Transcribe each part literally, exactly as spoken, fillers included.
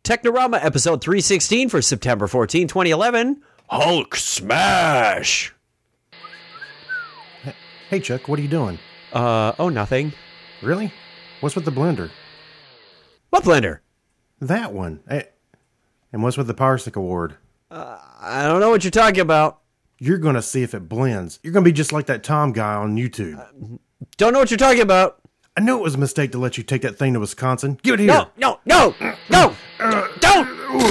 Technorama episode three sixteen for September fourteenth, twenty eleven. Hulk smash! Hey, Chuck, what are you doing? Uh, oh, nothing. Really? What's with the blender? What blender? That one. Hey, and what's with the Parsec Award? Uh, I don't know what you're talking about. You're going to see if it blends. You're going to be just like that Tom guy on YouTube. Uh, don't know what you're talking about. I knew it was a mistake to let you take that thing to Wisconsin. Give it here. No, no, no, no, uh, don't.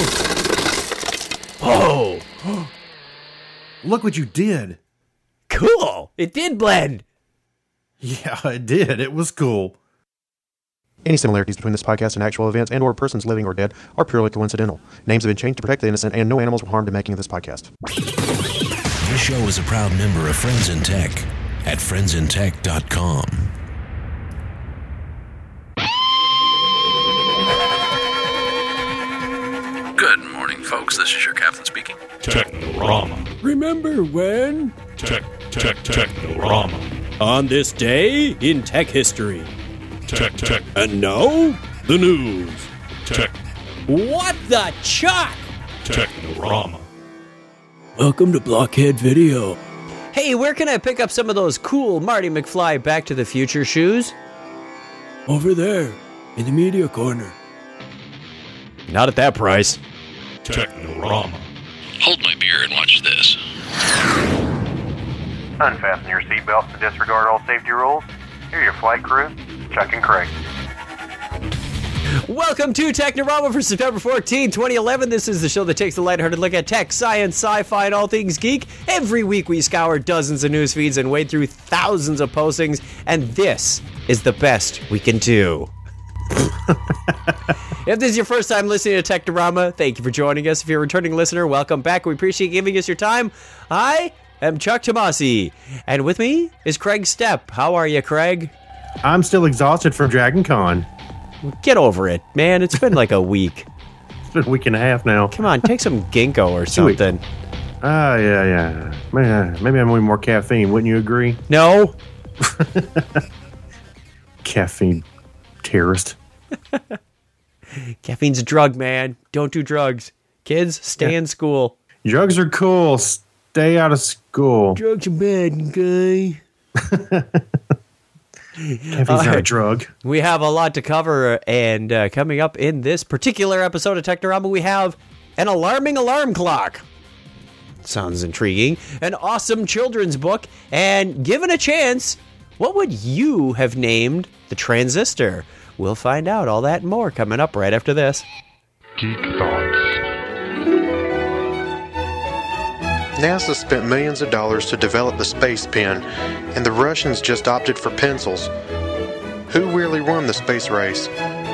Oh. Look what you did. Cool. It did blend. Yeah, it did. It was cool. Any similarities between this podcast and actual events and or persons living or dead are purely coincidental. Names have been changed to protect the innocent, and no animals were harmed in making of this podcast. This show is a proud member of Friends in Tech at friends in tech dot com. Good morning, folks. This is your captain speaking. Technorama. Remember when? Tech, tech, Technorama. On this day in tech history. Tech, tech, And now, the news. tech, What the chuck? Technorama. Welcome to Blockhead Video. Hey, where can I pick up some of those cool Marty McFly Back to the Future shoes? Over there, in the media corner. Not at that price. Technorama. Hold my beer and watch this. Unfasten your seatbelts and disregard all safety rules. Here are your flight crew, Chuck and Craig. Welcome to Technorama for September fourteenth, twenty eleven. This is the show that takes a lighthearted look at tech, science, sci-fi, and all things geek. Every week we scour dozens of news feeds and wade through thousands of postings, and this is the best we can do. If this is your first time listening to Technorama, thank you for joining us. If you're a returning listener, welcome back. We appreciate giving us your time. I am Chuck Tomasi, and with me is Craig Stepp. How are you, Craig? I'm still exhausted from Dragon Con. Get over it, man. It's been like a week. It's been a week and a half now. Come on, take some ginkgo or something. Ah, uh, yeah, yeah. Man, maybe I'm need more caffeine. Wouldn't you agree? No. Caffeine terrorist. Caffeine's a drug, man. Don't do drugs. Kids, stay Yeah. in school. Drugs are cool. Stay out of school. Drugs are bad, guy. Caffeine's All not right. a drug. We have a lot to cover, and uh, coming up in this particular episode of Technorama, we have an alarming alarm clock. Sounds intriguing. An awesome children's book, and given a chance, what would you have named the transistor? We'll find out all that and more coming up right after this. Geek Thoughts. NASA spent millions of dollars to develop the space pen, and the Russians just opted for pencils. Who really won the space race?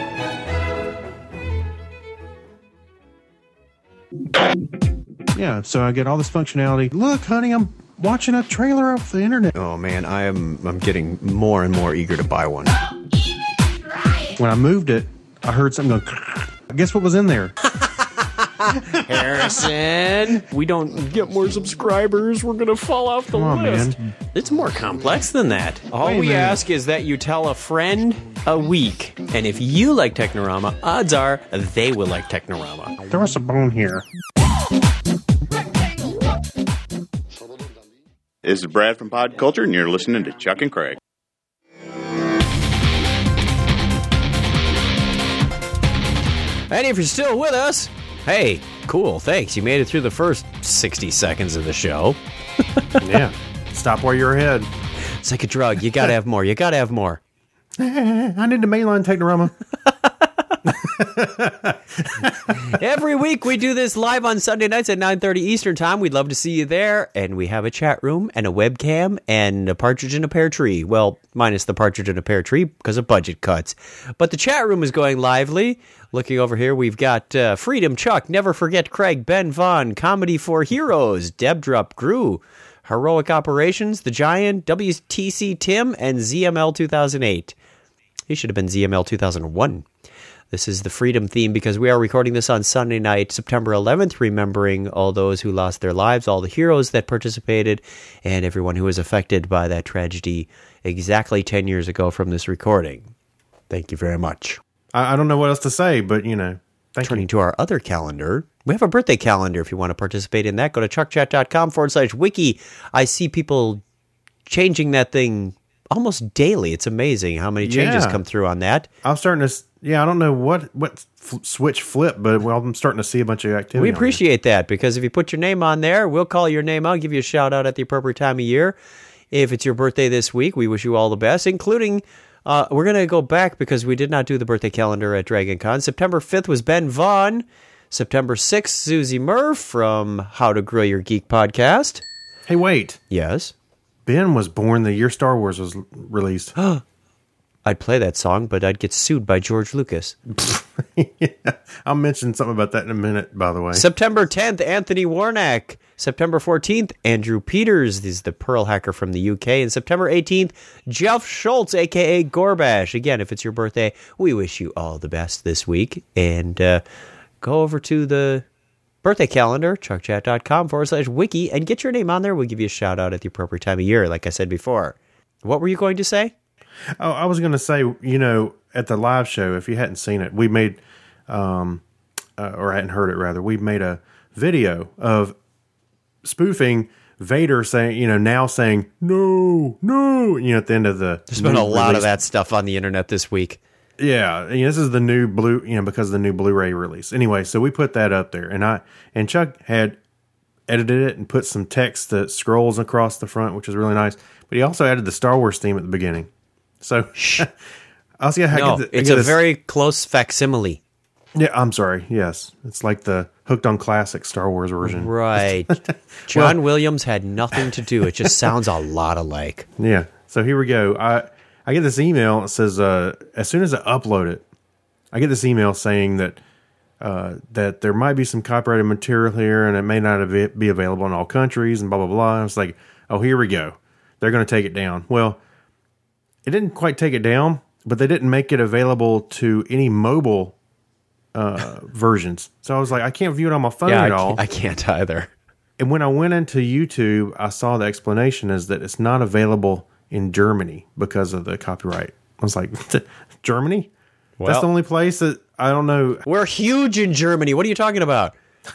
Yeah, so I get all this functionality. Look, honey, I'm watching a trailer off the internet. Oh man, I am I'm getting more and more eager to buy one. When I moved it, I heard something go. Guess what was in there? Harrison, we don't get more subscribers, we're gonna fall off the Come on, list. man. It's more complex than that. All Wait a we minute. ask is that you tell a friend a week, and if you like Technorama, odds are they will like Technorama. Throw us a bone here. This is Brad from Pod Culture, and you're listening to Chuck and Craig. And if you're still with us, hey, cool, thanks. You made it through the first sixty seconds of the show. Yeah. Stop while you're ahead. It's like a drug. You gotta have more. You gotta have more. I need to mainline Technorama. Every week we do this live on Sunday nights at nine thirty Eastern Time. We'd love to see you there. And we have a chat room and a webcam and a partridge in a pear tree. Well, minus the partridge in a pear tree because of budget cuts. But the chat room is going lively. Looking over here, we've got uh, Freedom, Chuck, Never Forget Craig, Ben Vaughn, Comedy for Heroes, Deb Drup, Gru, Heroic Operations, The Giant, W T C Tim, and Z M L two thousand eight. He should have been Z M L two thousand one. This is the Freedom theme because we are recording this on Sunday night, September eleventh, remembering all those who lost their lives, all the heroes that participated, and everyone who was affected by that tragedy exactly ten years ago from this recording. Thank you very much. I, I don't know what else to say, but, you know, Thank Turning you. to our other calendar, we have a birthday calendar. If you want to participate in that, go to chuckchat.com forward slash wiki. I see people changing that thing almost daily. It's amazing how many changes Yeah. come through on that. I'm starting to, s- yeah, I don't know what, what f- switch flip, but well, I'm starting to see a bunch of activity. We on there. appreciate that because if you put your name on there, we'll call your name out, give you a shout out at the appropriate time of year. If it's your birthday this week, we wish you all the best, including, uh, we're going to go back because we did not do the birthday calendar at Dragon Con. September fifth was Ben Vaughn. September sixth, Susie Murph from How to Grow Your Geek podcast. Hey, wait. Yes. Ben was born the year Star Wars was l- released. I'd play that song, but I'd get sued by George Lucas. Yeah. I'll mention something about that in a minute, by the way. September tenth, Anthony Warnack. September fourteenth, Andrew Peters. He's the Pearl hacker from the U K. And September eighteenth, Jeff Schultz, a k a. Gorbash. Again, if it's your birthday, we wish you all the best this week. And uh, go over to the birthday calendar, chuckchat.com forward slash wiki, and get your name on there. We'll give you a shout out at the appropriate time of year, like I said before. What were you going to say? Oh, I was going to say, you know, at the live show, if you hadn't seen it, we made, um, uh, or hadn't heard it rather, we made a video of spoofing Vader saying, you know, now saying, no, no, you know, at the end of the. There's been a new lot release. of that stuff on the internet this week. Yeah, you know, this is the new blue, you know, because of the new Blu-ray release. Anyway, so we put that up there, and I and Chuck had edited it and put some text that scrolls across the front, which is really nice. But he also added the Star Wars theme at the beginning. So I'll see how I No, get the, I it's get a this- very close facsimile. yeah. I'm sorry. Yes, it's like the Hooked on Classic Star Wars version. Right. John Williams had nothing to do. It just sounds a lot alike. Yeah. So here we go. I I get this email. It says uh, as soon as I upload it, I get this email saying that uh, that there might be some copyrighted material here, and it may not av- be available in all countries, and blah blah blah. I was like, oh, here we go. They're going to take it down. Well, it didn't quite take it down, but they didn't make it available to any mobile uh, versions. So I was like, I can't view it on my phone Yeah, I at all. can't, I can't either. And when I went into YouTube, I saw the explanation is that it's not available in Germany because of the copyright. I was like, Germany? Well- That's the only place that I don't know. We're huge in Germany. What are you talking about?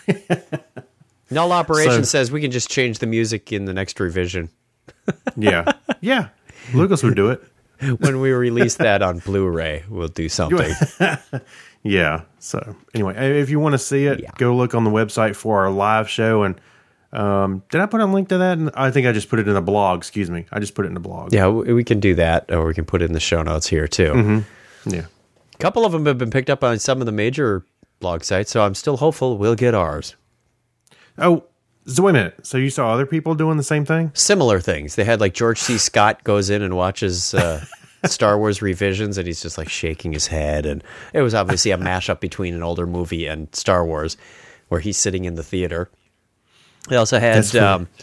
Null Operation So- says we can just change the music in the next revision. Yeah. Yeah. Lucas would do it. When we release that on Blu-ray, we'll do something. Yeah. So anyway, if you want to see it, Yeah. go look on the website for our live show. And um, did I put a link to that? I think I just put it in the blog. Excuse me. I just put it in the blog. Yeah, we we can do that, or we can put it in the show notes here, too. Mm-hmm. Yeah. A couple of them have been picked up on some of the major blog sites, so I'm still hopeful we'll get ours. Oh, so wait a minute. So you saw other people doing the same thing? Similar things. They had, like, George C. Scott goes in and watches uh, Star Wars revisions, and he's just, like, shaking his head. And it was obviously a mashup between an older movie and Star Wars, where he's sitting in the theater. They also had... That's funny. Um,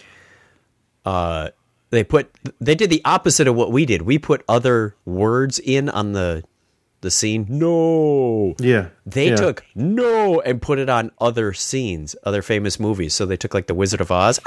uh, they put... They did the opposite of what we did. We put other words in on the the scene. No! Yeah. They Yeah. took no and put it on other scenes, other famous movies. So they took like The Wizard of Oz.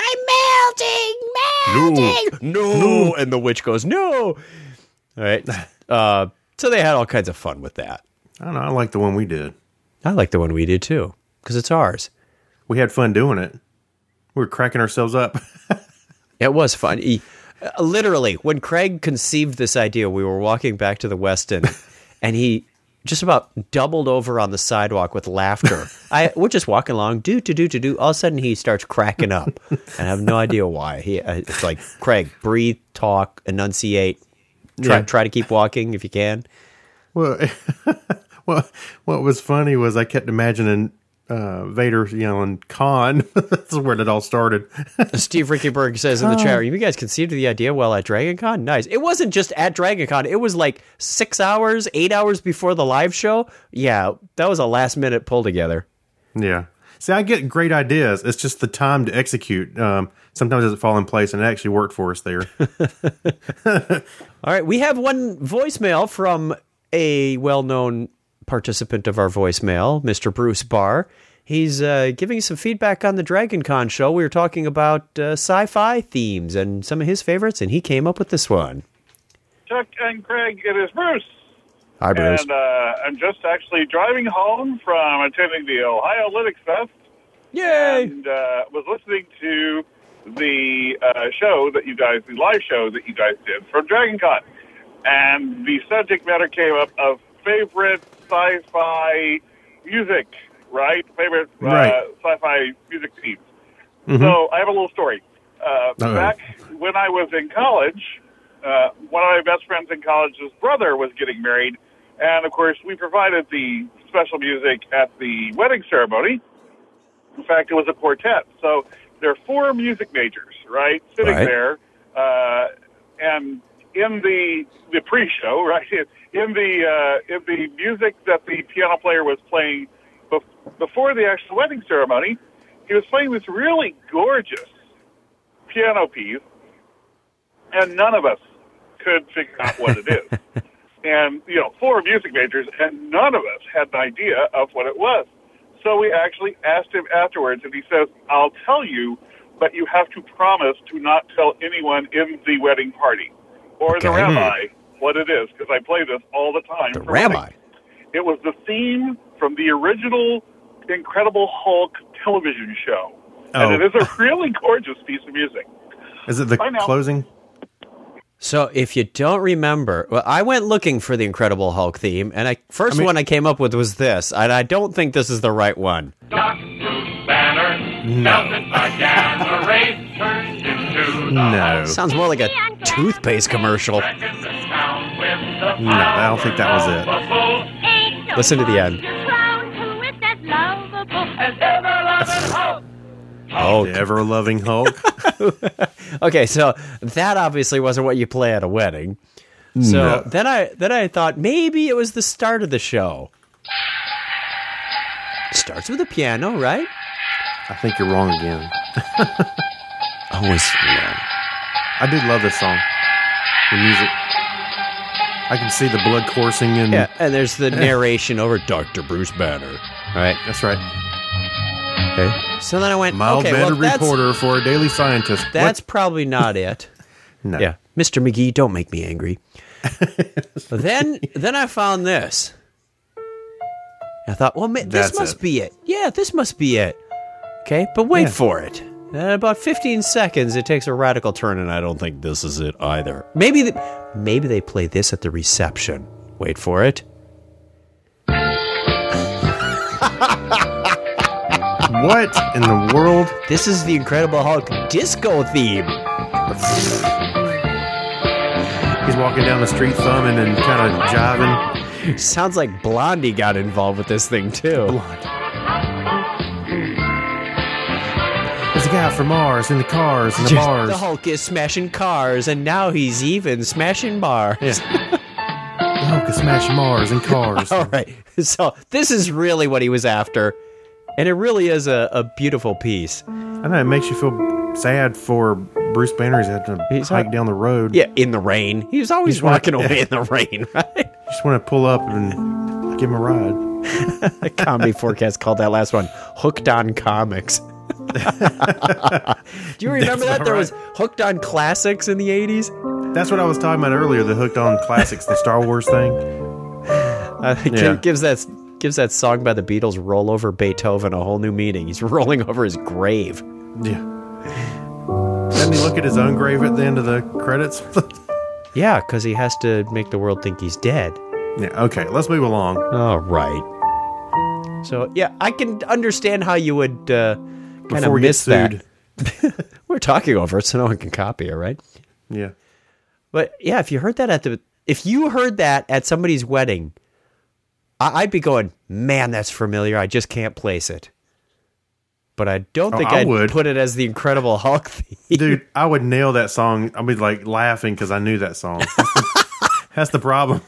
I'm melting, melting. No, no. And the witch goes, no. All right. Uh, so they had all kinds of fun with that. I don't know. I like the one we did. I like the one we did too, because it's ours. We had fun doing it. We were cracking ourselves up. It was fun. He, uh, literally, when Craig conceived this idea, we were walking back to the Westin, and he just about doubled over on the sidewalk with laughter. I we're just walking along, do to do to do. All of a sudden, he starts cracking up, and I have no idea why. He uh, it's like, Craig, breathe, talk, enunciate, try Yeah. try to keep walking if you can. Well, well, what was funny was I kept imagining uh, Vader yelling "Khan." That's where it all started. Steve Rickyberg says in the chat room, you guys conceived the idea while at Dragon Con? Nice. It wasn't just at Dragon Con. It was like six hours, eight hours before the live show. Yeah, that was a last minute pull together. Yeah. See, I get great ideas. It's just the time to execute. Um, sometimes it doesn't fall in place, and it actually worked for us there. All right, we have one voicemail from a well-known participant of our voicemail, Mister Bruce Barr. He's uh, giving some feedback on the Dragon Con show. We were talking about uh, sci-fi themes and some of his favorites, and he came up with this one. Chuck and Craig, it is Bruce. Hi, Bruce. And uh, I'm just actually driving home from attending the Ohio Linux Fest. Yay! And uh, was listening to the uh, show that you guys, the live show that you guys did from Dragon Con. And the subject matter came up of favorite sci-fi music, right? Favorite uh, Right. sci-fi music themes. Mm-hmm. So I have a little story. Uh, Uh-oh. back when I was in college, uh, one of my best friends in college's brother was getting married. And, of course, we provided the special music at the wedding ceremony. In fact, it was a quartet. So there are four music majors, right, sitting Right. there. Uh, and in the the pre-show, right, in the uh, in the music that the piano player was playing bef- before the actual wedding ceremony, he was playing this really gorgeous piano piece, and none of us could figure out what it is. And, you know, four music majors, and none of us had an idea of what it was. So we actually asked him afterwards, and he says, I'll tell you, but you have to promise to not tell anyone in the wedding party or the Okay. rabbi what it is, because I play this all the time. The for rabbi. weddings. It was the theme from the original Incredible Hulk television show. And Oh. it is a really gorgeous piece of music. Is it the Bye now. closing? So if you don't remember, well, I went looking for the Incredible Hulk theme, and I first I mean- one I came up with was this, and I don't think this is the right one. No. Sounds more like a toothpaste commercial. No, I don't think that was it. Listen to the end. Oh, The ever-loving Hulk. okay. So that obviously wasn't what you play at a wedding. So No. then I then I thought maybe it was the start of the show. Starts with a piano, right? I think you're wrong again. Always wrong. I do love this song. The music. I can see the blood coursing and Yeah, and there's the narration over Doctor Bruce Banner. Right. that's right. Okay. So then I went, Mild okay, mannered well, that's, reporter for a Daily Scientist. that's probably not it. What? No. Yeah, Mister McGee, don't make me angry. then, then I found this. I thought, well, ma- this That's must it. be it. Yeah, this must be it. Okay, but wait Yeah. for it. In about fifteen seconds, it takes a radical turn, and I don't think this is it either. Maybe, the, maybe they play this at the reception. Wait for it. What in the world? This is the Incredible Hulk disco theme. He's walking down the street thumbing and kind of jiving. Sounds like Blondie got involved with this thing too. There's a guy from Mars in the cars and the Just- bars. The Hulk is smashing cars, and now he's even smashing bars. Yeah. The Hulk is smashing Mars and cars. All right. So this is really what he was after, and it really is a, a beautiful piece. I know it makes you feel sad for Bruce Banner. He's had to He's hike not- down the road. Yeah, in the rain. He was always Just wanna- walking away yeah. in the rain, right? Just want to pull up and give him a ride. The comedy forecast called that last one Hooked on Comics. Do you remember that? That's There all was Hooked on Classics in the eighties? That's what I was talking about earlier. The Hooked on Classics, the Star Wars thing. Uh, it Yeah. gives that gives that song by the Beatles, "Roll Over Beethoven," a whole new meaning. He's rolling over his grave. Yeah. Doesn't he look at his own grave at the end of the credits? Yeah, because he has to make the world think he's dead. Yeah. Okay. Let's move along. All right. So yeah, I can understand how you would uh, kind Before of we get miss that. sued. We're talking over it, so no one can copy it, right? Yeah. But yeah, if you heard that at the, if you heard that at somebody's wedding, I, I'd be going, man, that's familiar. I just can't place it. But I don't Oh, think I I'd would. put it as the Incredible Hulk theme. Dude, I would nail that song. I'd be like laughing because I knew that song. That's the, that's the problem.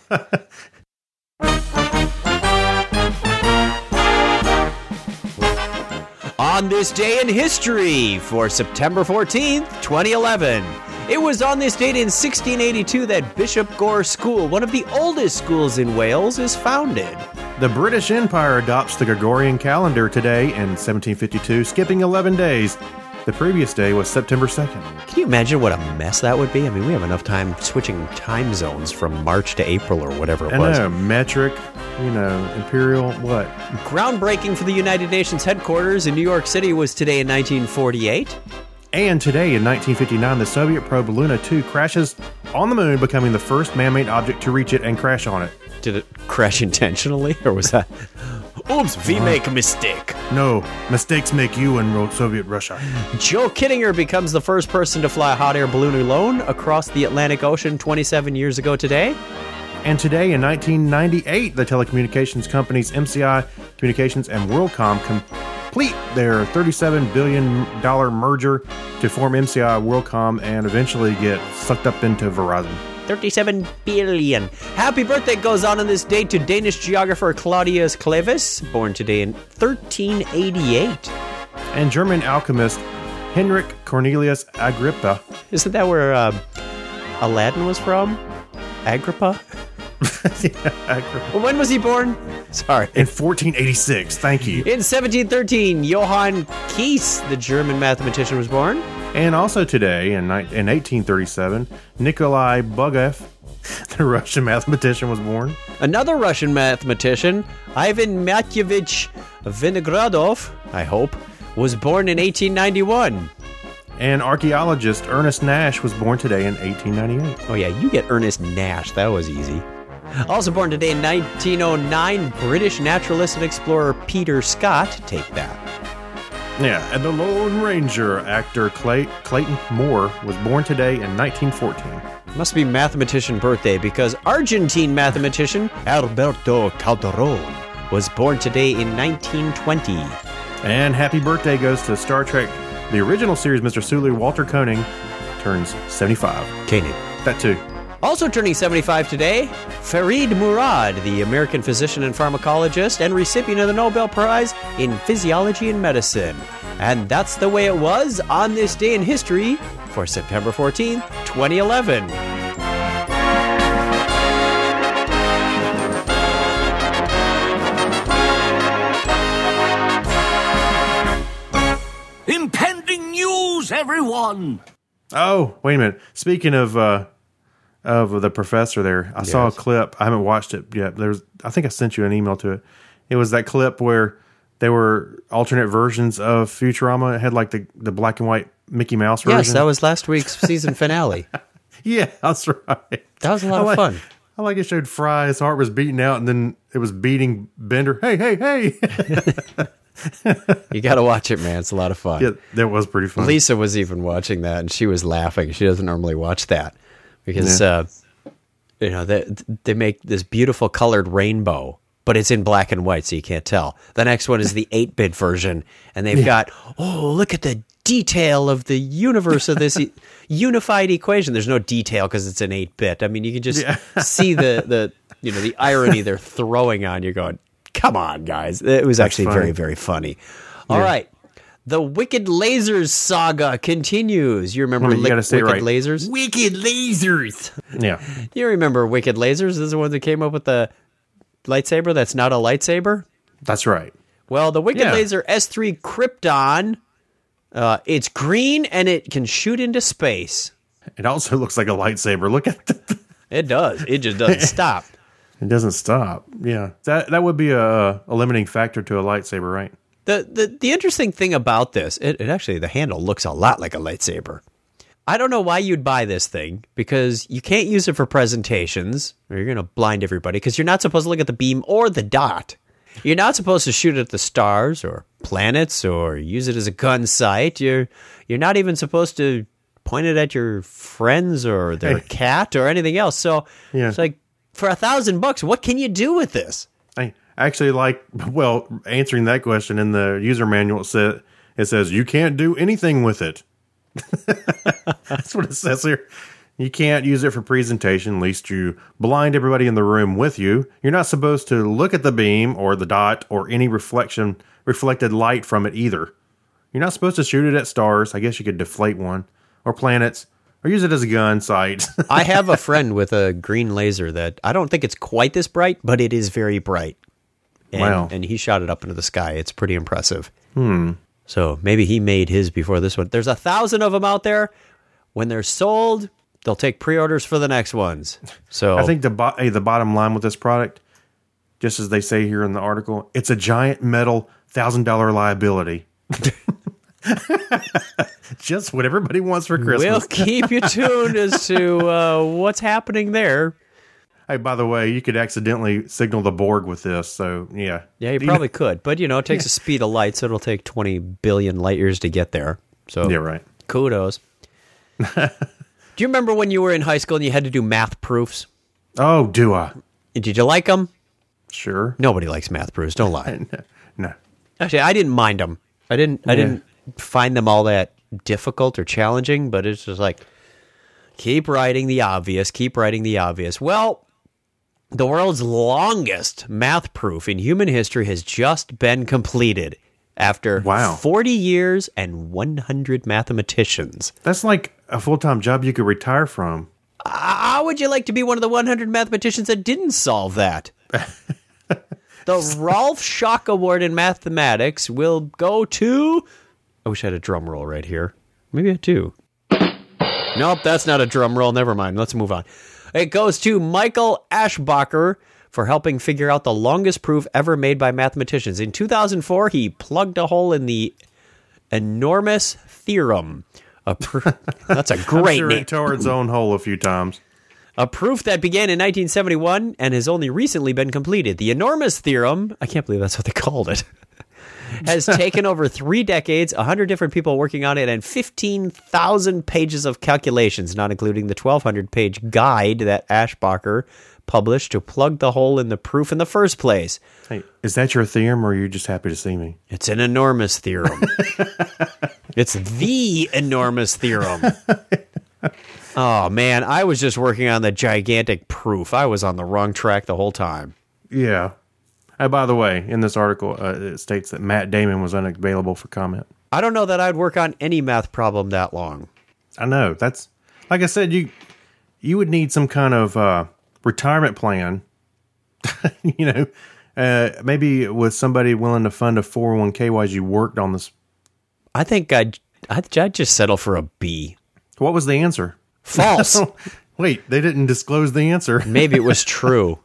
On this day in history, for September fourteenth, twenty eleven, it was on this date in sixteen eighty-two that Bishop Gore School, one of the oldest schools in Wales, is founded. The British Empire adopts the Gregorian calendar today in seventeen fifty-two, skipping eleven days. The previous day was September second. Can you imagine what a mess that would be? I mean, we have enough time switching time zones from March to April or whatever it I was. know, metric, you know, imperial, what? Groundbreaking for the United Nations headquarters in New York City was today in nineteen forty-eight. And today in nineteen fifty-nine, the Soviet probe Luna two crashes on the moon, becoming the first man-made object to reach it and crash on it. Did it crash intentionally, or was that... Oops, we make a mistake. No, mistakes make you in Soviet Russia. Joe Kittinger becomes the first person to fly a hot air balloon alone across the Atlantic Ocean twenty-seven years ago today. And today in nineteen ninety-eight, the telecommunications companies M C I Communications and WorldCom complete their thirty-seven billion dollars merger to form M C I WorldCom and eventually get sucked up into Verizon. thirty-seven billion. Happy birthday goes on on this day to Danish geographer Claudius Clavis, born today in thirteen eighty-eight. And German alchemist Henrik Cornelius Agrippa. Isn't that where uh, Aladdin was from? Agrippa? Yeah, Agrippa. Well, when was he born? Sorry. In fourteen eighty-six, thank you. In seventeen thirteen, Johann Kies, the German mathematician, was born. And also today, in, in eighteen thirty-seven, Nikolai Bugaev, the Russian mathematician, was born. Another Russian mathematician, Ivan Matyevich Vinogradov, I hope, was born in eighteen ninety-one. And archaeologist Ernest Nash was born today in eighteen ninety-eight. Oh yeah, you get Ernest Nash. That was easy. Also born today in nineteen oh nine, British naturalist and explorer Peter Scott. Take that. Yeah, and the Lone Ranger actor Clay- Clayton Moore was born today in nineteen fourteen. Must be mathematician birthday because Argentine mathematician Alberto Calderon was born today in nineteen twenty. And happy birthday goes to Star Trek, the original series, Mister Sulu. Walter Koenig turns seventy-five. Koenig. That too. Also turning seventy-five today, Farid Murad, the American physician and pharmacologist and recipient of the Nobel Prize in Physiology and Medicine. And that's the way it was on this day in history for September fourteenth, twenty eleven. Impending news, everyone! Oh, wait a minute. Speaking of... uh Of the professor there, I yes. saw a clip. I haven't watched it yet. There's, I think I sent you an email to it. It was that clip where they were alternate versions of Futurama. It had like the, the black and white Mickey Mouse version. Yes, that was last week's season finale. Yeah, that's right. That was a lot I of like, fun. I like it showed Fry. His heart was beating out, and then it was beating Bender. Hey, hey, hey! You got to watch it, man. It's a lot of fun. Yeah, that was pretty fun. Lisa was even watching that, and she was laughing. She doesn't normally watch that. Because, yeah. uh, you know, they, they make this beautiful colored rainbow, but it's in black and white, so you can't tell. The next one is the eight-bit version, and they've yeah. got, oh, look at the detail of the universe of this e- unified equation. There's no detail because it's an eight-bit. I mean, you can just yeah. see the, the, you know, the irony they're throwing on you going, come on, guys. It was That's actually funny. very, very funny. All yeah. right. The Wicked Lasers saga continues. You remember well, you li- Wicked right. Lasers? Wicked Lasers. Yeah. Do you remember Wicked Lasers? This is the one that came up with the lightsaber that's not a lightsaber? That's right. Well, the Wicked yeah. Laser S three Krypton, uh, it's green and it can shoot into space. It also looks like a lightsaber. Look at it. It does. It just doesn't stop. It doesn't stop. Yeah. That that would be a, a limiting factor to a lightsaber, right? The, the the interesting thing about this, it, it actually, the handle looks a lot like a lightsaber. I don't know why you'd buy this thing, because you can't use it for presentations, or you're going to blind everybody, because you're not supposed to look at the beam or the dot. You're not supposed to shoot at the stars or planets or use it as a gun sight. You're, you're not even supposed to point it at your friends or their hey. cat or anything else. So yeah. it's like, for a thousand bucks, what can you do with this? Hey. Actually, like, well, answering that question in the user manual, it, said, it says, you can't do anything with it. That's what it says here. You can't use it for presentation, lest you blind everybody in the room with you. You're not supposed to look at the beam or the dot or any reflection, reflected light from it either. You're not supposed to shoot it at stars. I guess you could deflate one. Or planets. Or use it as a gun sight. I have a friend with a green laser that I don't think it's quite this bright, but it is very bright. And, wow. and he shot it up into the sky. It's pretty impressive. Hmm. So maybe he made his before this one. There's a thousand of them out there. When they're sold, they'll take pre-orders for the next ones. So I think the bo- hey, the bottom line with this product, just as they say here in the article, it's a giant metal thousand dollar liability. Just what everybody wants for Christmas. We'll keep you tuned as to uh, what's happening there. Hey, by the way, you could accidentally signal the Borg with this, so yeah. Yeah, you Do probably you know? could. But, you know, it takes the speed of light, so it'll take twenty billion light years to get there. So Yeah, right. Kudos. Do you remember when you were in high school and you had to do math proofs? Oh, do I? Did you like them? Sure. Nobody likes math proofs. Don't lie. No. Actually, I didn't mind them. I didn't. I Yeah. didn't find them all that difficult or challenging. But it's just like, keep writing the obvious. Keep writing the obvious. Well, the world's longest math proof in human history has just been completed after Wow. forty years and one hundred mathematicians. That's like a full-time job you could retire from. How would you like to be one of the one hundred mathematicians that didn't solve that? The Rolf Schock Award in Mathematics will go to... I wish I had a drum roll right here. Maybe I do. Nope, that's not a drum roll. Never mind. Let's move on. It goes to Michael Aschbacher for helping figure out the longest proof ever made by mathematicians. In two thousand four, he plugged a hole in the enormous theorem. A pr- That's a great I'm sure name. it tore its own hole a few times. A proof that began in nineteen seventy-one and has only recently been completed. The enormous theorem, I can't believe that's what they called it, has taken over three decades, one hundred different people working on it, and fifteen thousand pages of calculations, not including the twelve hundred page guide that Aschbacher published to plug the hole in the proof in the first place. Hey, is that your theorem, or are you just happy to see me? It's an enormous theorem. It's the enormous theorem. Oh, man, I was just working on the gigantic proof. I was on the wrong track the whole time. Yeah. Oh, by the way, in this article, uh, it states that Matt Damon was unavailable for comment. I don't know that I'd work on any math problem that long. I know. That's, like I said, you you would need some kind of uh, retirement plan, you know, uh, maybe with somebody willing to fund a four oh one k while you worked on this. I think I'd, I'd, I'd just settle for a B. What was the answer? False. Wait, they didn't disclose the answer. Maybe it was true.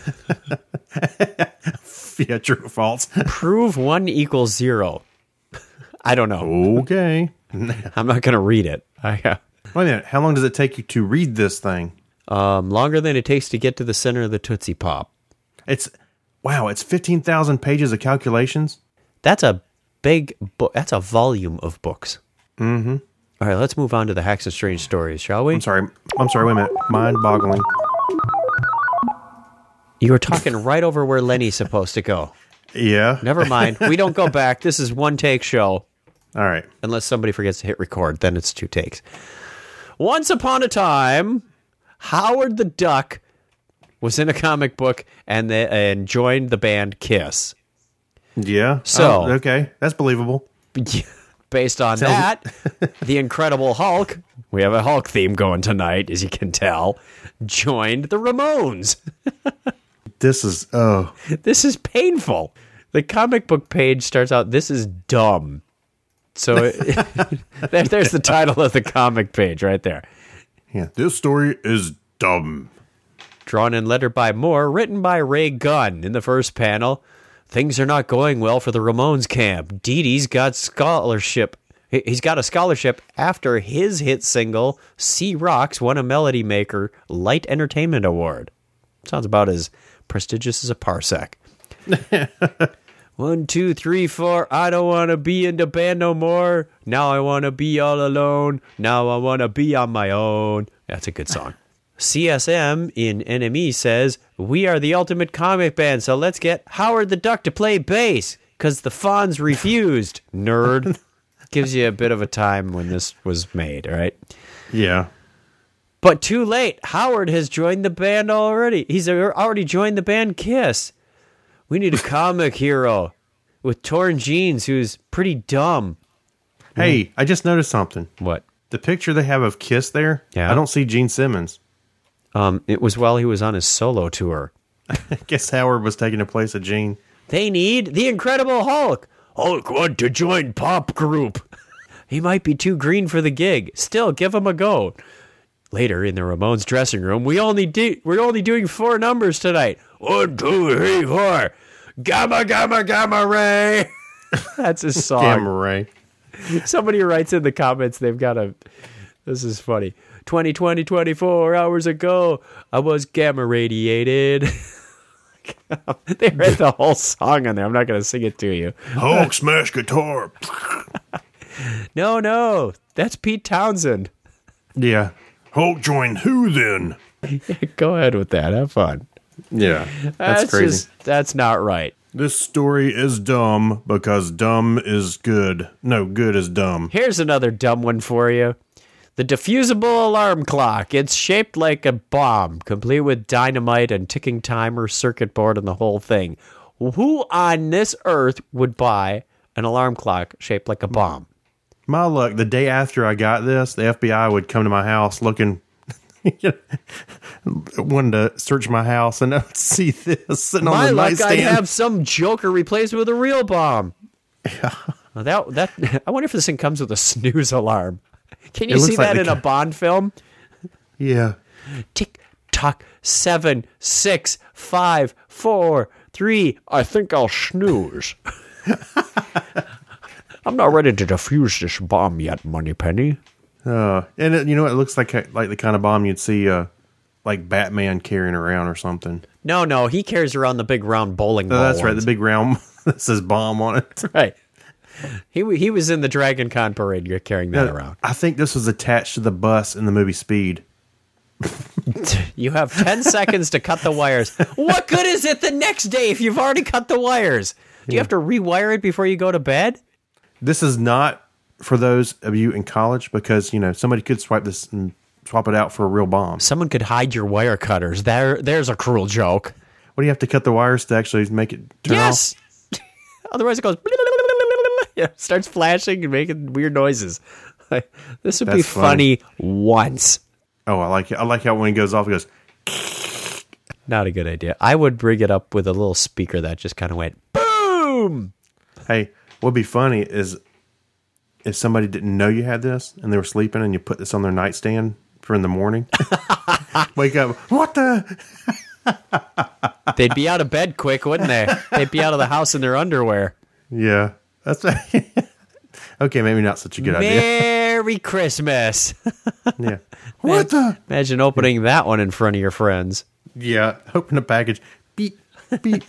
Yeah, true or false. Prove one equals zero. I don't know. Okay. I'm not going to read it. I, uh, Wait a minute. How long does it take you to read this thing? um, longer than it takes to get to the center of the Tootsie Pop. It's, wow, it's fifteen thousand pages of calculations? That's a big book. That's a volume of books. Mm-hmm. All right, let's move on to the Hacks and Strange Stories, shall we? I'm sorry. I'm sorry. Wait a minute. Mind-boggling. You were talking right over where Lenny's supposed to go. Yeah. Never mind. We don't go back. This is one take show. All right. Unless somebody forgets to hit record, then it's two takes. Once upon a time, Howard the Duck was in a comic book and they, and joined the band Kiss. Yeah. So- Oh, okay. That's believable. Based on Sounds- that, the Incredible Hulk, we have a Hulk theme going tonight, as you can tell, joined the Ramones. This is, oh. This is painful. The comic book page starts out, this is dumb. So there, there's the title of the comic page right there. Yeah. This story is dumb. Drawn in letter by Moore, written by Ray Gunn. In the first panel, things are not going well for the Ramones camp. Dee Dee's got scholarship. He- He's got a scholarship after his hit single, Sea Rocks, won a Melody Maker Light Entertainment Award. Sounds about as prestigious as a Parsec. One, two, three, four. I don't want to be in the band no more. Now I want to be all alone. Now I want to be on my own. That's a good song. C S M in N M E says, we are the ultimate comic band, so let's get Howard the Duck to play bass, because the Fonz refused. Nerd. Gives you a bit of a time when this was made, all right? Yeah. But too late. Howard has joined the band already. He's already joined the band Kiss. We need a comic hero with torn jeans who's pretty dumb. Hey, I just noticed something. What? The picture they have of Kiss there, Yeah. I don't see Gene Simmons. Um, it was while he was on his solo tour. I guess Howard was taking the place of Gene. They need the Incredible Hulk. Hulk want to join pop group. He might be too green for the gig. Still, give him a go. Later, in the Ramones dressing room, we only do, we're only doing four numbers tonight. One, two, three, four. Gamma, gamma, gamma ray. That's a song. Gamma ray. Somebody writes in the comments, they've got a, this is funny. twenty, twenty, twenty-four hours ago, I was gamma radiated. They read the whole song on there. I'm not going to sing it to you. Hulk smash guitar. No, no. That's Pete Townsend. Yeah. Hulk join who then? Go ahead with that. Have fun. Yeah. That's, That's crazy. Just, that's not right. This story is dumb because dumb is good. No, good is dumb. Here's another dumb one for you. The diffusable alarm clock. It's shaped like a bomb, complete with dynamite and ticking timer, circuit board, and the whole thing. Who on this earth would buy an alarm clock shaped like a bomb? My luck, the day after I got this, the F B I would come to my house looking, wanted to search my house, and I would see this sitting on My the luck, nightstand. I'd have some joker replaced with a real bomb. Yeah. Well, that that I wonder if this thing comes with a snooze alarm. Can you It see looks like that the in a ca- Bond film? Yeah. Tick tock, seven, six, five, four, three. I think I'll snooze. I'm not ready to defuse this bomb yet, Moneypenny. Uh, and it, you know, it looks like like the kind of bomb you'd see, uh, like Batman carrying around or something. No, no, he carries around the big round bowling ball. Oh, that's right, ones. the big round that says bomb on it. Right. He he was in the Dragon Con parade. You're carrying that Yeah, around. I think this was attached to the bus in the movie Speed. You have ten seconds to cut the wires. What good is it the next day if you've already cut the wires? Do you have to rewire it before you go to bed? This is not for those of you in college because, you know, somebody could swipe this and swap it out for a real bomb. Someone could hide your wire cutters. There, there's a cruel joke. What do you have to cut the wires to actually make it turn Yes. off? Otherwise, it goes. Yeah, starts flashing and making weird noises. Like, this would be That's funny. funny once. Oh, I like it. I like how when it goes off, it goes. Not a good idea. I would bring it up with a little speaker that just kind of went boom. Hey, what'd be funny is if somebody didn't know you had this and they were sleeping and you put this on their nightstand for in the morning. Wake up. What the? They'd be out of bed quick, wouldn't they? They'd be out of the house in their underwear. Yeah. That's okay. Maybe not such a good idea. Merry Christmas. Yeah. What the? Imagine opening that one in front of your friends. Yeah. Open a package. Beep, beep.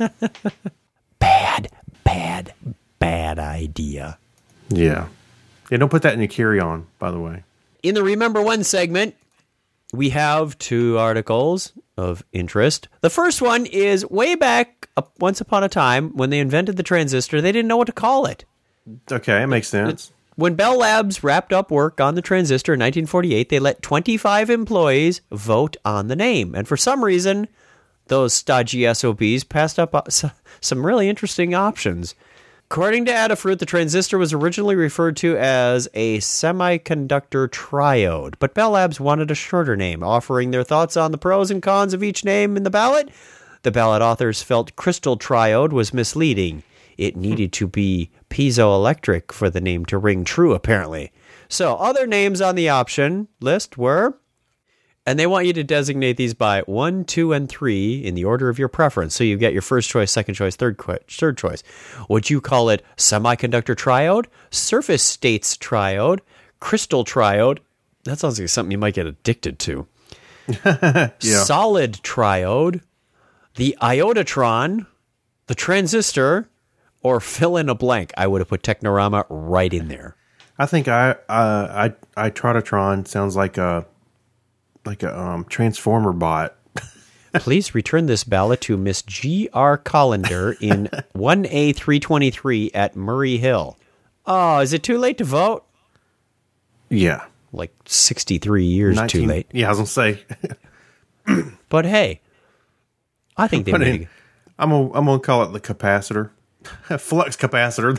Bad, bad, bad idea. Yeah. Yeah. Don't put that in your carry-on, by the way. In the Remember When segment, we have two articles of interest. The first one is way back uh, once upon a time when they invented the transistor, they didn't know what to call it. Okay, it makes sense. When Bell Labs wrapped up work on the transistor in nineteen forty-eight, they let twenty-five employees vote on the name. And for some reason, those stodgy S O Bs passed up uh, some really interesting options. According to Adafruit, the transistor was originally referred to as a semiconductor triode, but Bell Labs wanted a shorter name, offering their thoughts on the pros and cons of each name in the ballot. The ballot authors felt crystal triode was misleading. It needed to be piezoelectric for the name to ring true, apparently. So other names on the option list were, and they want you to designate these by one, two, and three in the order of your preference. So you get your first choice, second choice, third, qu- third choice. Would you call it semiconductor triode, surface states triode, crystal triode? That sounds like something you might get addicted to. Yeah. Solid triode, the iodatron, the transistor, or fill in a blank. I would have put Technorama right in there. I think I uh, I I Trotatron sounds like a like a um, transformer bot. Please return this ballot to Miss G R Collender in one A three twenty-three at Murray Hill. Oh, is it too late to vote? Yeah, like sixty-three years nineteen too late. Yeah, I was gonna say. But hey, I think they Put made in- I'm gonna I'm gonna call it the capacitor, flux capacitor.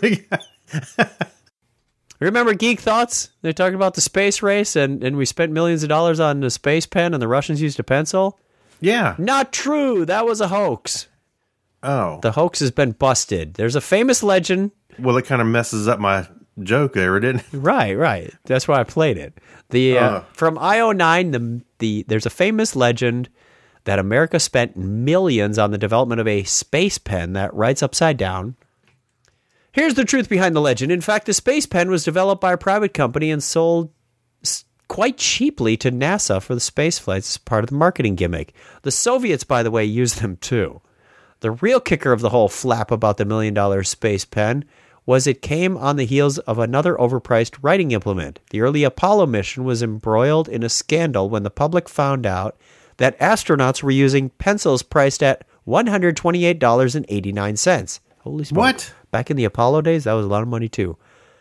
Remember Geek Thoughts? They talked about the space race, and, and we spent millions of dollars on the space pen, and the Russians used a pencil? Yeah. Not true. That was a hoax. Oh. The hoax has been busted. There's a famous legend Well, it kind of messes up my joke there, didn't it? Right, right. That's why I played it. The uh, Uh. from I O nine, the the there's a famous legend that America spent millions on the development of a space pen that writes upside down. Here's the truth behind the legend. In fact, the space pen was developed by a private company and sold s- quite cheaply to NASA for the space flights as part of the marketing gimmick. The Soviets, by the way, used them too. The real kicker of the whole flap about the million-dollar space pen was it came on the heels of another overpriced writing implement. The early Apollo mission was embroiled in a scandal when the public found out that astronauts were using pencils priced at one hundred twenty-eight dollars and eighty-nine cents. Holy smoke. What? Back in the Apollo days, that was a lot of money too.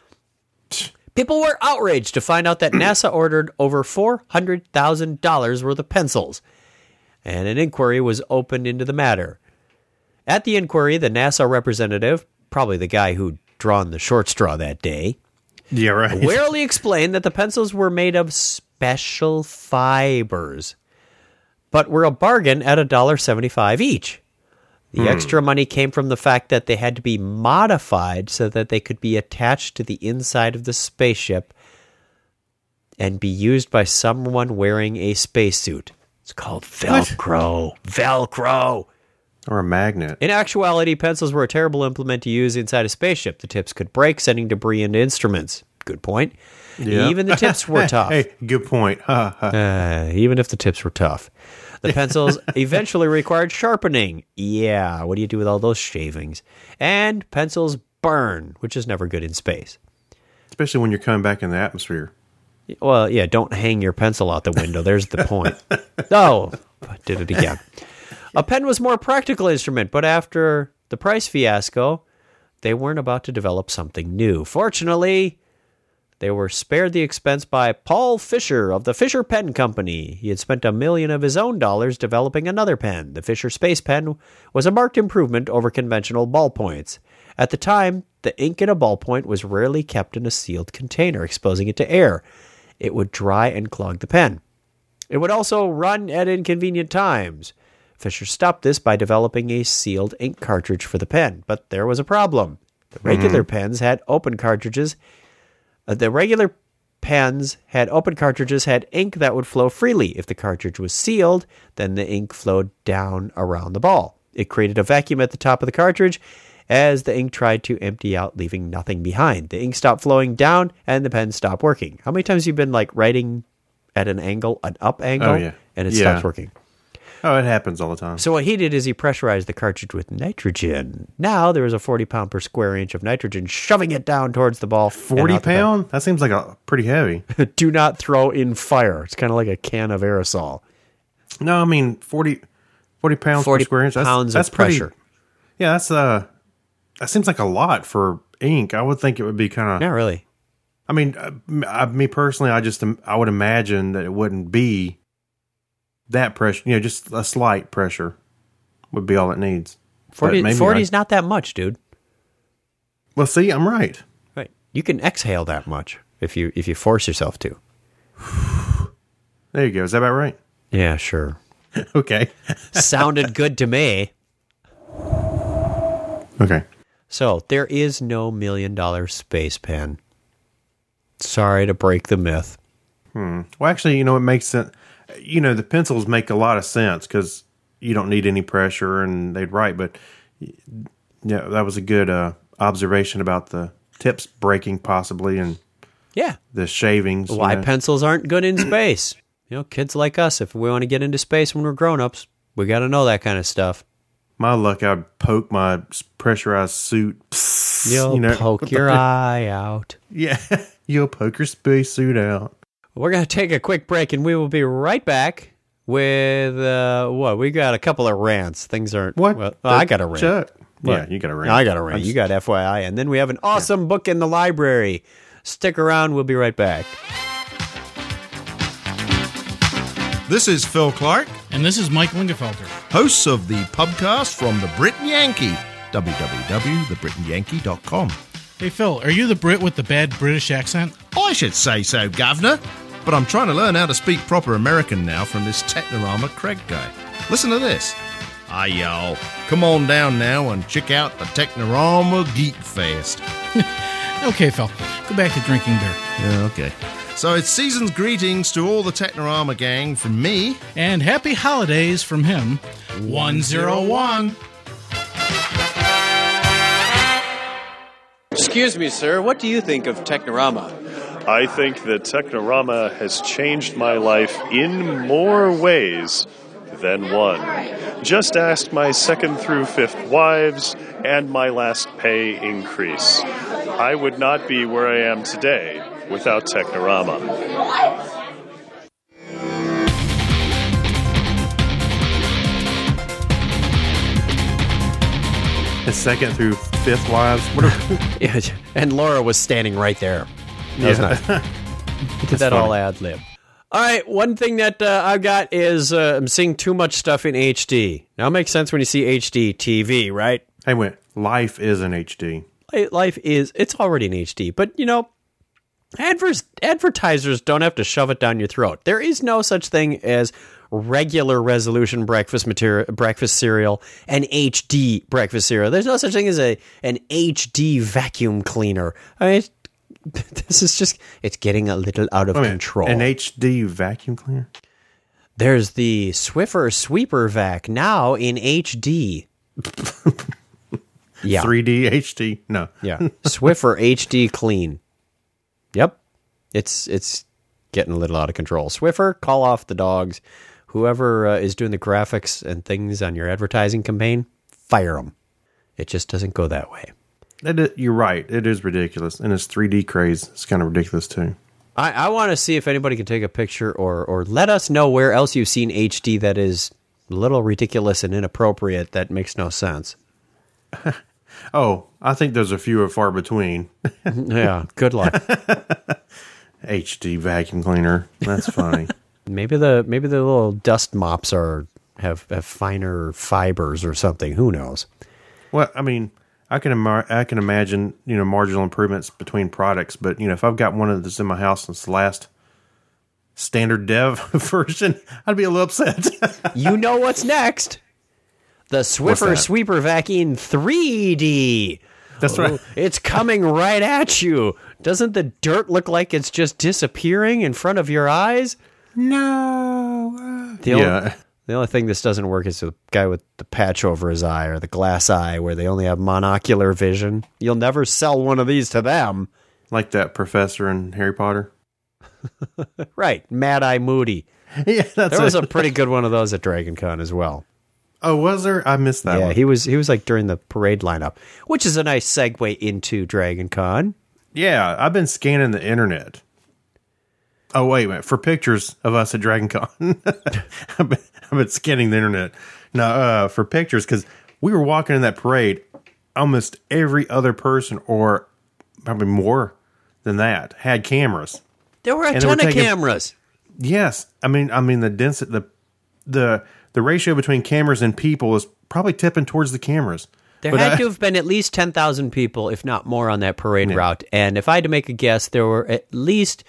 People were outraged to find out that NASA ordered over four hundred thousand dollars worth of pencils, and an inquiry was opened into the matter. At the inquiry, the NASA representative, probably the guy who'd drawn the short straw that day, Yeah, right. warily explained that the pencils were made of special fibers, but were a bargain at one dollar seventy-five each. The Hmm. extra money came from the fact that they had to be modified so that they could be attached to the inside of the spaceship and be used by someone wearing a spacesuit. It's called Velcro. Velcro. Or a magnet. In actuality, pencils were a terrible implement to use inside a spaceship. The tips could break, sending debris into instruments. Good point. Yeah. Even the tips were tough. Hey, good point. Ha, ha. Uh, even if the tips were tough. The pencils eventually required sharpening. Yeah, what do you do with all those shavings? And pencils burn, which is never good in space. Especially when you're coming back in the atmosphere. Well, yeah, don't hang your pencil out the window. There's the point. Oh, I did it again. A pen was a more practical instrument, but after the price fiasco, they weren't about to develop something new. Fortunately, they were spared the expense by Paul Fisher of the Fisher Pen Company. He had spent a million of his own dollars developing another pen. The Fisher Space Pen was a marked improvement over conventional ballpoints. At the time, the ink in a ballpoint was rarely kept in a sealed container, exposing it to air. It would dry and clog the pen. It would also run at inconvenient times. Fisher stopped this by developing a sealed ink cartridge for the pen, but there was a problem. The regular Mm-hmm. pens had open cartridges. Uh, the regular pens had open cartridges had ink that would flow freely. If the cartridge was sealed, then the ink flowed down around the ball. It created a vacuum at the top of the cartridge as the ink tried to empty out, leaving nothing behind. The ink stopped flowing down, and the pen stopped working. How many times have you been like writing at an angle, an up angle, Oh, yeah. and it Yeah. stops working? Oh, it happens all the time. So what he did is he pressurized the cartridge with nitrogen. Now there was a forty pound per square inch of nitrogen shoving it down towards the ball. and forty out the pen. pound? That seems like a pretty heavy. Do not throw in fire. It's kind of like a can of aerosol. No, I mean forty, forty pounds forty per square inch. That's, pounds that's of pretty- pressure. Yeah, that's uh, that seems like a lot for ink. I would think it would be kind of. Not really. I mean, uh, I, me personally, I just I would imagine that it wouldn't be that pressure. You know, just a slight pressure would be all it needs. But forty, maybe forty I- is not that much, dude. Well, see, I'm right. Right. You can exhale that much if you if you force yourself to. There you go. Is that about right? Yeah, sure. Okay. Sounded good to me. Okay. So there is no million dollar space pen. Sorry to break the myth. Hmm. Well, actually, you know, it makes sense. You know, the pencils make a lot of sense because you don't need any pressure and they'd write. But yeah, that was a good uh, observation about the tips breaking possibly and Yeah. the shavings. you Why know. pencils aren't good in space. You know, kids like us, if we want to get into space when we're grown-ups, we got to know that kind of stuff. My luck, I'd poke my pressurized suit. You'll you know, poke your eye out. Yeah, you'll poke your space suit out. We're going to take a quick break, and we will be right back with, uh, what? We got a couple of rants. Things aren't... What? Well, oh, I got a rant. Chuck. What? Yeah, you got a rant. I got a rant. I'm You just- got F Y I. And then we have an awesome book in the library. Stick around. We'll be right back. This is Phil Clark, And this is Mike Lingefelter. hosts of the pubcast from the Brit Yankee, w w w dot the britain yankee dot com. Hey, Phil, are you the Brit with the bad British accent? I should say so, Governor, but I'm trying to learn how to speak proper American now from this Technorama Craig guy. Listen to this. Hi, y'all. Come on down now and check out the Technorama Geek Fest. Okay, Phil. Go back to drinking beer. Yeah, okay. So it's season's greetings to all the Technorama gang from me. And happy holidays from him. one oh one. Excuse me, sir. What do you think of Technorama? I think that Technorama has changed my life in more ways than one. Just ask my second through fifth wives and my last pay increase. I would not be where I am today without Technorama. The second through fifth wives. What are, Yeah, and Laura was standing right there. That was Yeah. nice. He did that all ad lib. All right, one thing that uh, I've got is uh, I'm seeing too much stuff in H D. Now, it makes sense when you see H D T V, right? Hey, wait. Life is in H D. Life is, it's already in H D. But, you know, advers- advertisers don't have to shove it down your throat. There is no such thing as regular resolution breakfast material, breakfast cereal, and H D breakfast cereal. There's no such thing as a an H D vacuum cleaner. I mean, it's, this is just, it's getting a little out of Wait a minute. control. An H D vacuum cleaner? There's the Swiffer Sweeper Vac now in H D. Yeah. three D H D? No. Yeah. Swiffer H D Clean. Yep. It's it's getting a little out of control. Swiffer, call off the dogs. Whoever uh, is doing the graphics and things on your advertising campaign, fire them. It just doesn't go that way. That is, you're right. It is ridiculous. And it's three D craze. It's kind of ridiculous, too. I, I want to see if anybody can take a picture or or let us know where else you've seen H D that is a little ridiculous and inappropriate that makes no sense. Oh, I think there's a few and far between. Yeah, good luck. H D vacuum cleaner. That's funny. Maybe the maybe the little dust mops are have, have finer fibers or something. Who knows? Well, I mean, I can ima- I can imagine, you know, marginal improvements between products, but you know, if I've got one of this in my house since the last standard dev version, I'd be a little upset. You know what's next? The Swiffer Sweeper Vac in three D. That's right. It's coming right at you. Doesn't the dirt look like it's just disappearing in front of your eyes? No. The yeah. Only, the only thing this doesn't work is the guy with the patch over his eye or the glass eye where they only have monocular vision. You'll never sell one of these to them. Like that professor in Harry Potter. Right. Mad Eye Moody. Yeah, that's There was it. a pretty good one of those at Dragon Con as well. Oh, was there? I missed that yeah, one. he was he was like during the parade lineup, which is a nice segue into Dragon Con. Yeah, I've been scanning the internet. Oh, wait a minute. For pictures of us at Dragon Con. I've, been, I've been scanning the internet. No, uh, for pictures, because we were walking in that parade. Almost every other person, or probably more than that, had cameras. There were a And they ton were of taking- cameras. Yes. I mean, I mean, the density, the, the, the ratio between cameras and people is probably tipping towards the cameras. There But had I- to have been at least ten thousand people, if not more, on that parade route. And if I had to make a guess, there were at least,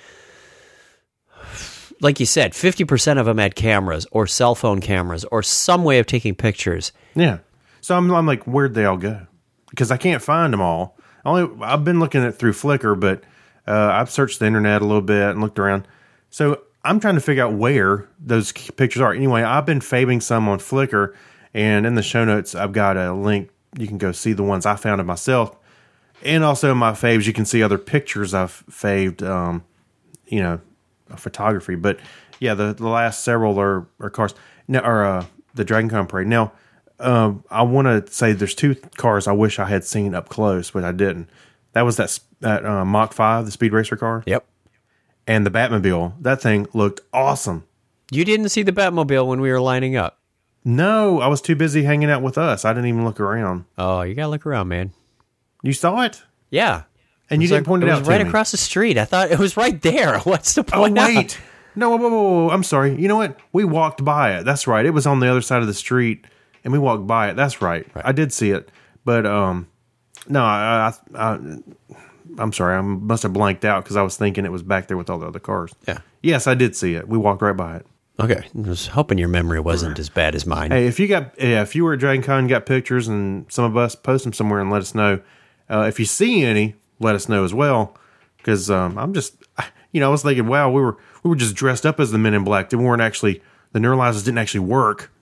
like you said, fifty percent of them had cameras or cell phone cameras or some way of taking pictures. Yeah. So I'm, I'm like, where'd they all go? Because I can't find them all. Only I've been looking at through Flickr, but uh, I've searched the internet a little bit and looked around. So I'm trying to figure out where those pictures are. Anyway, I've been faving some on Flickr, and in the show notes, I've got a link. You can go see the ones I found of myself. And also in my faves, you can see other pictures I've faved, um, you know, photography. But yeah, the, the last several are, are cars. Now, or uh, the Dragon Con parade. Now, um, I want to say there's two cars I wish I had seen up close, but I didn't. That was that, that uh, Mach five, the Speed Racer car. Yep. And the Batmobile. That thing looked awesome. You didn't see the Batmobile when we were lining up. No, I was too busy hanging out with us. I didn't even look around. Oh, you got to look around, man. You saw it? Yeah. And you was didn't like, point it, it out was to right me. across the street. I thought it was right there. What's the Oh, point? wait. No, whoa, whoa, whoa, whoa. I'm sorry. You know what? We walked by it. That's right. It was on the other side of the street, and we walked by it. That's right. right. I did see it. But, um, no, I, I, I, I'm sorry. I must have blanked out because I was thinking it was back there with all the other cars. Yeah. Yes, I did see it. We walked right by it. Okay. I was hoping your memory wasn't as bad as mine. Hey, if you got, yeah, if you were at Dragon Con, got pictures, and some of us post them somewhere and let us know. Uh, if you see any, let us know as well. Because um, I'm just, you know, I was thinking, wow, we were we were just dressed up as the Men in Black. They weren't actually, the neuralizers didn't actually work.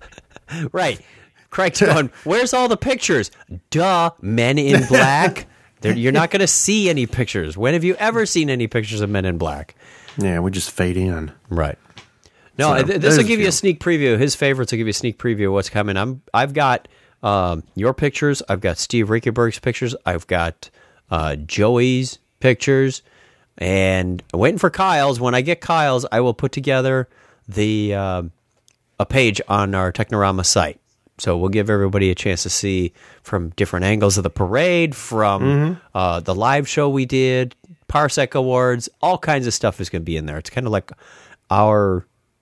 Right. Craig's going, where's all the pictures? Duh, Men in Black. You're not going to see any pictures. When have you ever seen any pictures of Men in Black? Yeah, we just fade in. Right. No, So, th- this will there's give a you a few. sneak preview. His favorites will give you a sneak preview of what's coming. I'm, I've got um, your pictures. I've got Steve Riekeberg's pictures. I've got uh, Joey's pictures. And I'm waiting for Kyle's. When I get Kyle's, I will put together the uh, a page on our Technorama site. So we'll give everybody a chance to see from different angles of the parade, from Mhm. uh, the live show we did, Parsec Awards, all kinds of stuff is going to be in there. It's kind of like our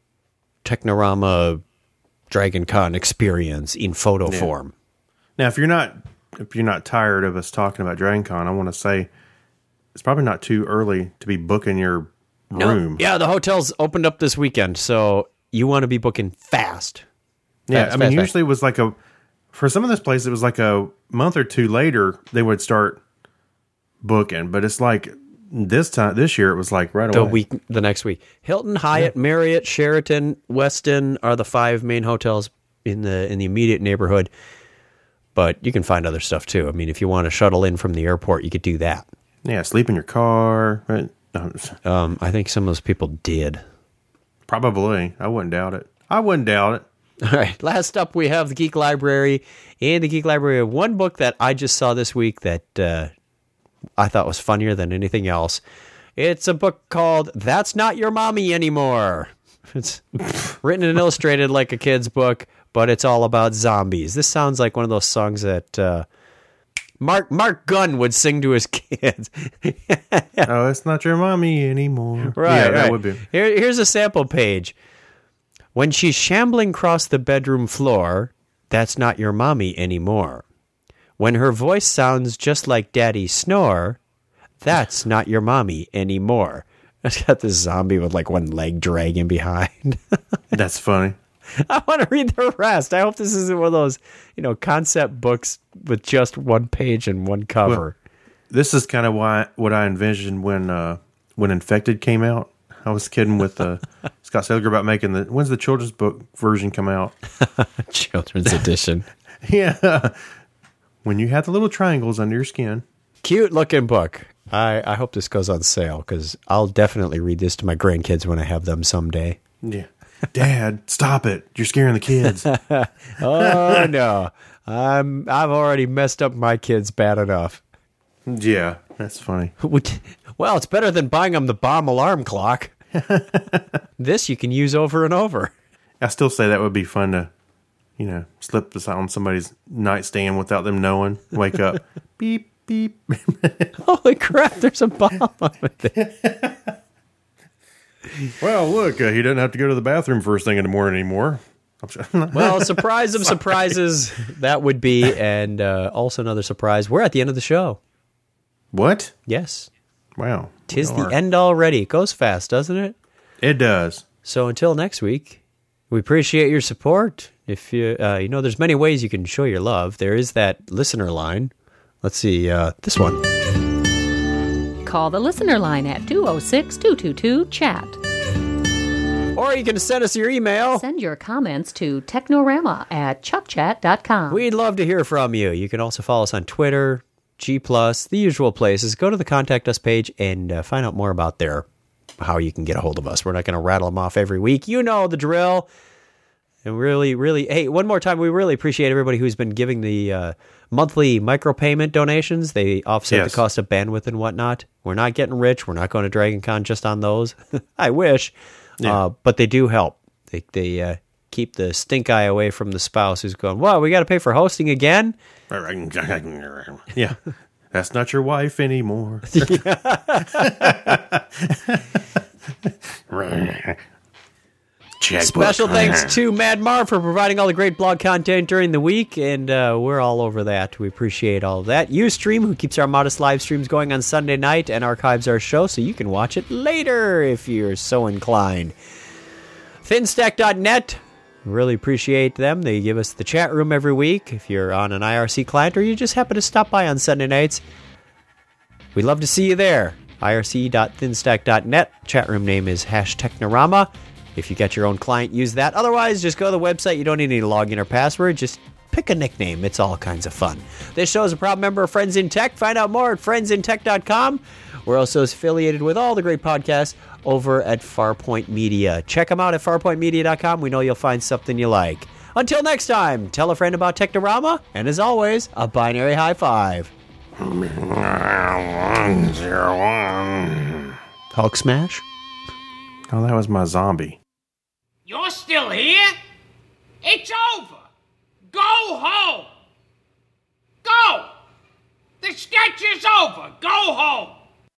Technorama Dragon Con experience in photo Yeah. form. Now, if you're not if you're not tired of us talking about Dragon Con, I want to say it's probably not too early to be booking your No, room. yeah, the hotel's opened up this weekend, so you want to be booking fast. Yeah, Fast, I mean, fast, fast. usually it was like a for some of this place, it was like a month or two later they would start booking, but it's like this time this year it was like right the away. week, the next week. Hilton, Hyatt, Marriott, Sheraton, Westin are the five main hotels in the in the immediate neighborhood. But you can find other stuff too. I mean, if you want to shuttle in from the airport, you could do that. Yeah, sleep in your car. Right? No, Um, I think some of those people did. probably. I wouldn't doubt it. I wouldn't doubt it. All right. Last up, we have the Geek Library. And the Geek Library, one book that I just saw this week that uh, I thought was funnier than anything else. It's a book called That's Not Your Mommy Anymore. It's written and illustrated like a kid's book, but it's all about zombies. This sounds like one of those songs that uh, Mark Mark Gunn would sing to his kids. Oh, it's not your mommy anymore. Right, yeah, that right. would be. Here, here's a sample page. When she's shambling across the bedroom floor, that's not your mommy anymore. When her voice sounds just like Daddy's snore, that's not your mommy anymore. It's got this zombie with like one leg dragging behind. That's funny. I want to read the rest. I hope this isn't one of those, you know, concept books with just one page and one cover. Well, this is kind of why what I envisioned when uh, when Infected came out. I was kidding with uh, Scott Sager about making the when's the children's book version come out? Children's edition. Yeah, when you have the little triangles under your skin. Cute looking book. I, I hope this goes on sale because I'll definitely read this to my grandkids when I have them someday. Yeah, Dad, stop it! You're scaring the kids. Oh no, I'm I've already messed up my kids bad enough. Yeah, that's funny. Well, it's better than buying them the bomb alarm clock. This you can use over and over. I still say that would be fun to, you know, slip this on somebody's nightstand without them knowing. Wake up, beep beep. Holy crap! There's a bomb on it. Well, look, uh, he doesn't have to go to the bathroom first thing in the morning anymore. Well, surprise of surprises that would be, and uh, also another surprise. We're at the end of the show. What? Yes. Wow. Tis We the are. end already. It goes fast, doesn't it? It does. So until next week, we appreciate your support. If you, uh, you know, there's many ways you can show your love. There is that listener line. Let's see, uh, this one. Call the listener line at two oh six, two two two, chat. Or you can send us your email. Send your comments to technorama at chuckchat dot com. We'd love to hear from you. You can also follow us on Twitter, G plus, the usual places. Go to the Contact Us page and uh, find out more about there, how you can get a hold of us. We're not going to rattle them off every week. You know the drill. And really, really, hey, one more time, we really appreciate everybody who's been giving the uh, monthly micropayment donations. They offset Yes. the cost of bandwidth and whatnot. We're not getting rich. We're not going to Dragon Con just on those. I wish. Yeah. Uh, but they do help. They, they uh, keep the stink eye away from the spouse who's going, well, we got to pay for hosting again? Yeah. That's not your wife anymore. Checkbook. Special thanks to Mad Mar for providing all the great blog content during the week, and uh, we're all over that. We appreciate all of that. Ustream, who keeps our modest live streams going on Sunday night and archives our show so you can watch it later if you're so inclined. Thinstack dot net, really appreciate them. They give us the chat room every week if you're on an I R C client or you just happen to stop by on Sunday nights. We'd love to see you there. I R C dot thinstack dot net. Chat room name is hash Technorama. If you got your own client, use that. Otherwise, just go to the website. You don't need any login or password. Just pick a nickname. It's all kinds of fun. This show is a proud member of Friends in Tech. Find out more at friends in tech dot com. We're also affiliated with all the great podcasts over at Farpoint Media. Check them out at farpoint media dot com. We know you'll find something you like. Until next time, tell a friend about Technorama. And as always, a binary high five. One, zero, one. Hulk smash? Oh, that was my zombie. You're still here? It's over. Go home. Go. The sketch is over. Go home.